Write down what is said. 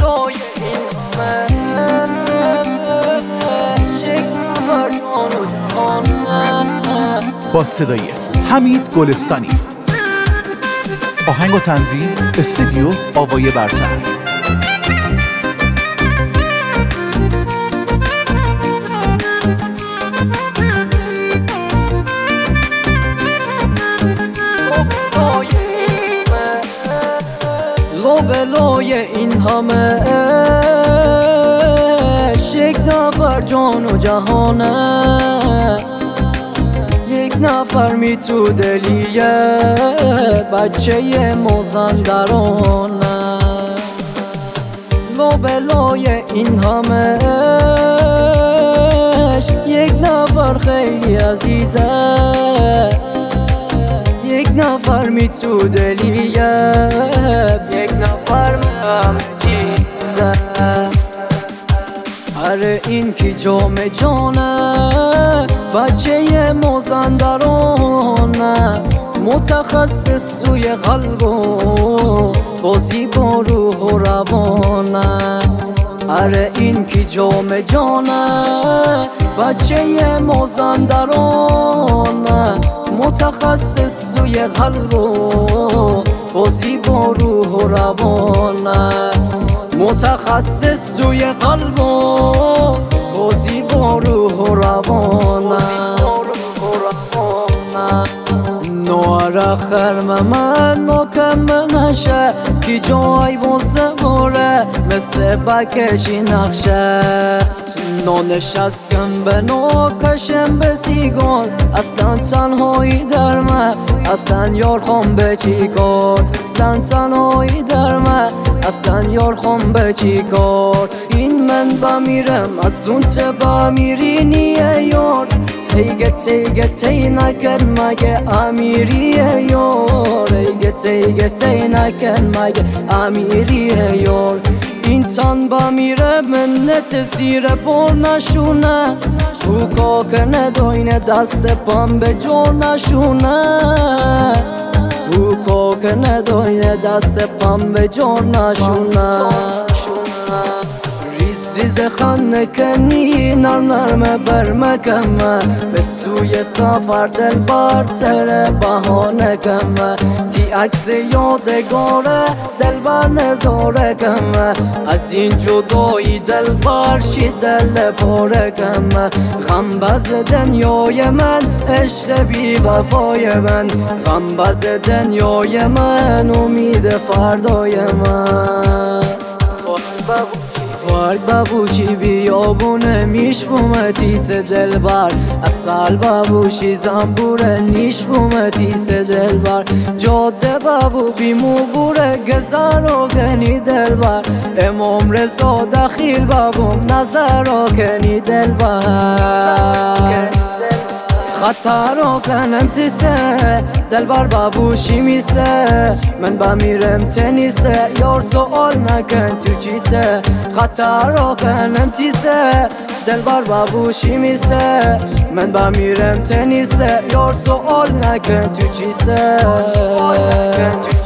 بلای این با صدای حمید گلستانی. آهنگ و تنظیم استودیو آوای برتر. بلای این همه یک نفر جان و جهانه، یک نفر می تو دلیه بچه مازندرانه. بلای این همه یک نفر خیلی عزیزه، یک نفر می تو دلیه، یک نفر هم چیزه. هر این کی جام جانه بچه مازندرانه، متخصص توی قلب و بازی با روح و روانه. هر این کی جام جانه بچه مازندرانه، متخصص توی قلب و بازی با روح و روانه، متخصص توی قلب و بازی با روح و روانه. نوار خرم من نکم نشه کی جای بازه باره مثل بکشی نقشه. نشستم به نوکشم به سیگار، اصلا تنهایی در من، اصلا یار خوام به چی کار، اصلا تنهایی در من، اصلا یار خوام به چی کار. این من بمیرم از اون ته بمیری نیه یار، ایگه تی نکن مگه امیریه یار، ایگه تی نکن مگه امیریه یار. این تن بمیره منت زیر بار نشونه، او کاک نداینه دست پام به جور نشونه، او کاک نداینه دست پام به جور نشونه. ریز خانه کنی نرم نرمه برمکمه، به سوی سفر دل برتره بهانه کمه. تی عکس یادگاره دل بر نظاره کمه، از این جدایی دل برشی دل پاره کمه. غم بز دنیای من عشق بی وفای من، غم بز دنیای من امید فردای من. وارد بابوشی بیابونه میشفومه تیس دلبر، اصل بابوشی زنبوره نیشفومه تیس دلبر. جاده بابو بیمو بوره گذر و گنی دلبر، امام رضا دخیل بابوم نظر و کنی دلبر. خطر و کنم تیسه دلبر بابوشی میسه، من بمیرم تنیسه یار سوال نکن تو چیسه. خطر و کنم تیسه دلبر بابوشی میسه، من بمیرم تنیسه یار سوال نکن تو چیسه.